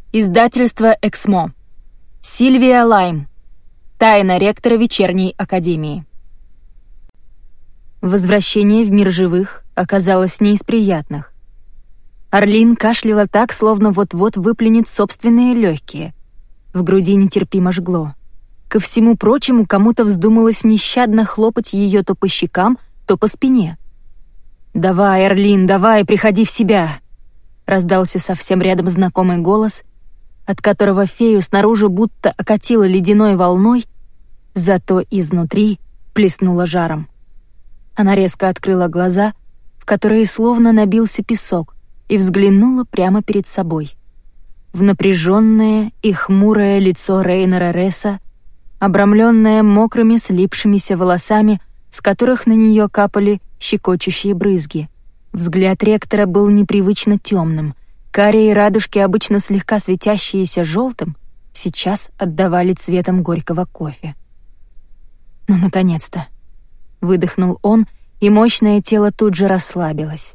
Издательство «Эксмо». Сильвия Лайм. Тайна ректора вечерней академии. Возвращение в мир живых оказалось не из приятных. Орлин кашляла так, словно вот-вот выплюнет собственные легкие. В груди нетерпимо жгло. Ко всему прочему, кому-то вздумалось нещадно хлопать ее то по щекам, то по спине. «Давай, Орлин, давай, приходи в себя!» Раздался совсем рядом знакомый голос, от которого фею снаружи будто окатило ледяной волной, зато изнутри плеснуло жаром. Она резко открыла глаза, в которые словно набился песок, и взглянула прямо перед собой. В напряженное и хмурое лицо Рейнера Ресса, обрамленное мокрыми слипшимися волосами, с которых на нее капали щекочущие брызги. Взгляд ректора был непривычно темным. Карие радужки, обычно слегка светящиеся желтым, сейчас отдавали цветом горького кофе. «Ну, наконец-то!» — выдохнул он, и мощное тело тут же расслабилось.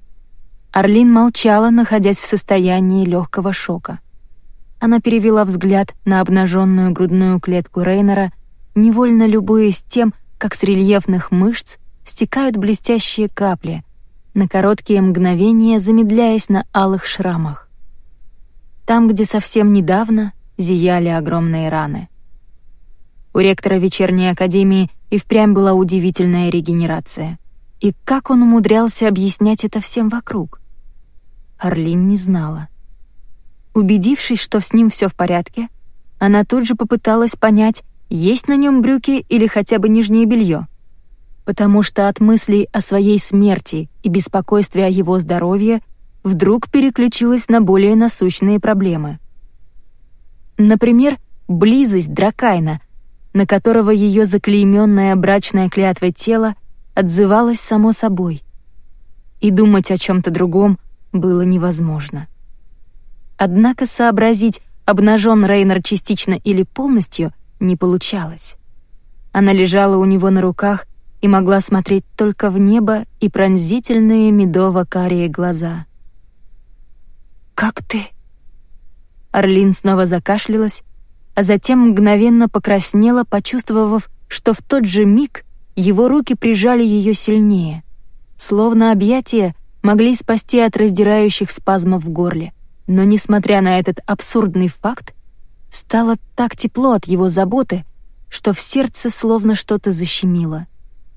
Орлин молчала, находясь в состоянии легкого шока. Она перевела взгляд на обнаженную грудную клетку Рейнера, невольно любуясь тем, как с рельефных мышц стекают блестящие капли, на короткие мгновения замедляясь на алых шрамах. Там, где совсем недавно зияли огромные раны. У ректора вечерней академии и впрямь была удивительная регенерация. И как он умудрялся объяснять это всем вокруг? Орлин не знала. Убедившись, что с ним все в порядке, она тут же попыталась понять, есть на нем брюки или хотя бы нижнее белье. Потому что от мыслей о своей смерти и беспокойстве о его здоровье вдруг переключилась на более насущные проблемы. Например, близость Дракайна, на которого ее заклейменное брачной клятвой тело отзывалось само собой. И думать о чем-то другом было невозможно. Однако сообразить, обнажен Рейнер частично или полностью, не получалось. Она лежала у него на руках и могла смотреть только в небо и пронзительные медово-карие глаза. «Как ты?» Орлин снова закашлялась, а затем мгновенно покраснела, почувствовав, что в тот же миг его руки прижали ее сильнее, словно объятия могли спасти от раздирающих спазмов в горле. Но, несмотря на этот абсурдный факт, стало так тепло от его заботы, что в сердце словно что-то защемило.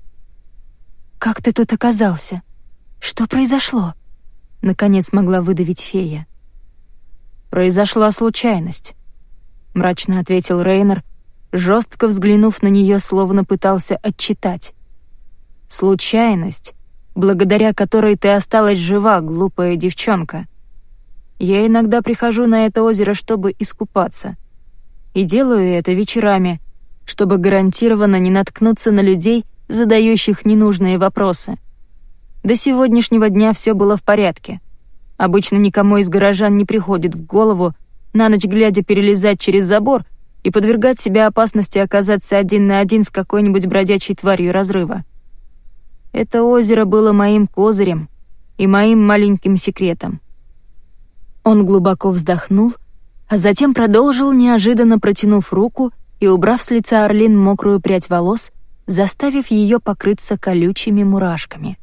«Как ты тут оказался? Что произошло?» — наконец могла выдавить фея. «Произошла случайность», — мрачно ответил Рейнер, жестко взглянув на нее, словно пытался отчитать. «Случайность, благодаря которой ты осталась жива, глупая девчонка. Я иногда прихожу на это озеро, чтобы искупаться. И делаю это вечерами, чтобы гарантированно не наткнуться на людей, задающих ненужные вопросы. До сегодняшнего дня все было в порядке. Обычно никому из горожан не приходит в голову на ночь глядя перелезать через забор и подвергать себя опасности оказаться один на один с какой-нибудь бродячей тварью разрыва. Это озеро было моим козырем и моим маленьким секретом». Он глубоко вздохнул, а затем продолжил, неожиданно протянув руку и убрав с лица Орлин мокрую прядь волос, заставив ее покрыться колючими мурашками.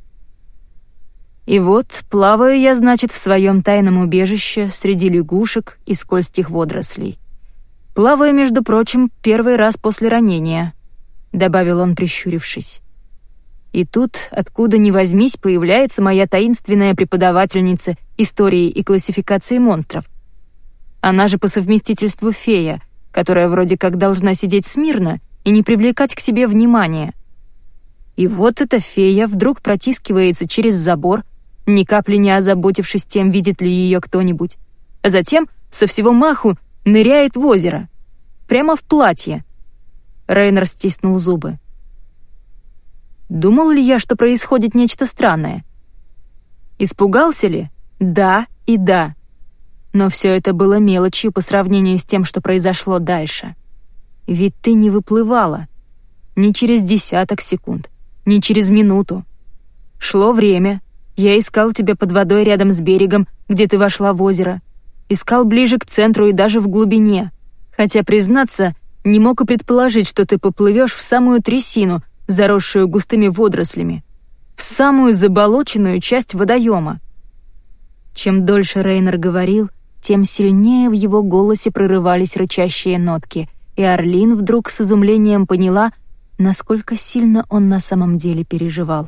«И вот плаваю я, значит, в своем тайном убежище среди лягушек и скользких водорослей. Плаваю, между прочим, первый раз после ранения», — добавил он, прищурившись. «И тут, откуда ни возьмись, появляется моя таинственная преподавательница истории и классификации монстров. Она же по совместительству фея, которая вроде как должна сидеть смирно и не привлекать к себе внимания. И вот эта фея вдруг протискивается через забор, ни капли не озаботившись тем, видит ли ее кто-нибудь, а затем со всего маху ныряет в озеро. Прямо в платье». Рейнер стиснул зубы. Думал ли я, что происходит нечто странное? Испугался ли? Да и да. Но все это было мелочью по сравнению с тем, что произошло дальше. Ведь ты не выплывала. Ни через 10 секунд, ни через минуту. Шло время. Я искал тебя под водой рядом с берегом, где ты вошла в озеро. Искал ближе к центру и даже в глубине. Хотя, признаться, не мог и предположить, что ты поплывешь в самую трясину, заросшую густыми водорослями, в самую заболоченную часть водоема. Чем дольше Рейнер говорил, тем сильнее в его голосе прорывались рычащие нотки, и Орлин вдруг с изумлением поняла, насколько сильно он на самом деле переживал.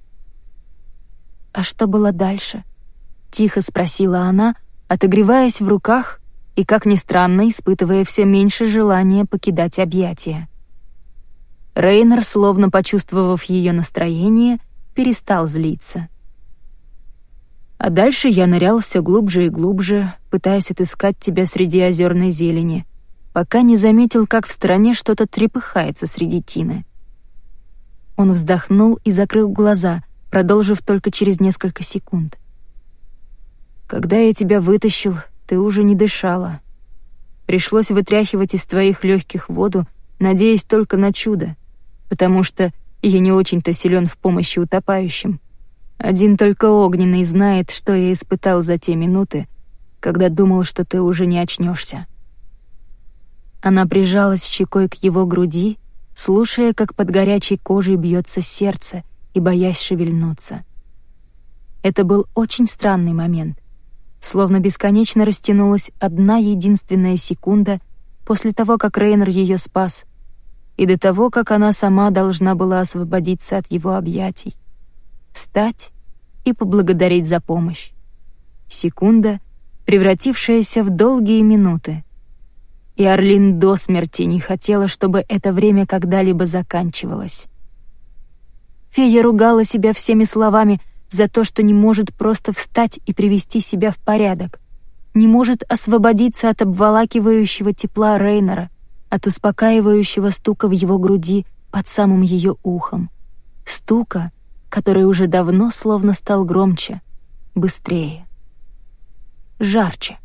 «А что было дальше?» — тихо спросила она, отогреваясь в руках и, как ни странно, испытывая все меньше желания покидать объятия. Рейнер, словно почувствовав ее настроение, перестал злиться. А дальше я нырял все глубже и глубже, пытаясь отыскать тебя среди озерной зелени, пока не заметил, как в стороне что-то трепыхается среди тины. Он вздохнул и закрыл глаза, продолжив только через несколько секунд. Когда я тебя вытащил, ты уже не дышала. Пришлось вытряхивать из твоих легких воду, надеясь только на чудо, потому что я не очень-то силен в помощи утопающим. Один только Огненный знает, что я испытал за те минуты, когда думал, что ты уже не очнешься. Она прижалась щекой к его груди, слушая, как под горячей кожей бьется сердце, и боясь шевельнуться. Это был очень странный момент, словно бесконечно растянулась одна единственная секунда после того, как Рейнер ее спас, и до того, как она сама должна была освободиться от его объятий, встать и поблагодарить за помощь. Секунда, превратившаяся в долгие минуты. И Орлин до смерти не хотела, чтобы это время когда-либо заканчивалось. Фея ругала себя всеми словами за то, что не может просто встать и привести себя в порядок, не может освободиться от обволакивающего тепла Рейнера, от успокаивающего стука в его груди под самым ее ухом, стука, который уже давно словно стал громче, быстрее, жарче.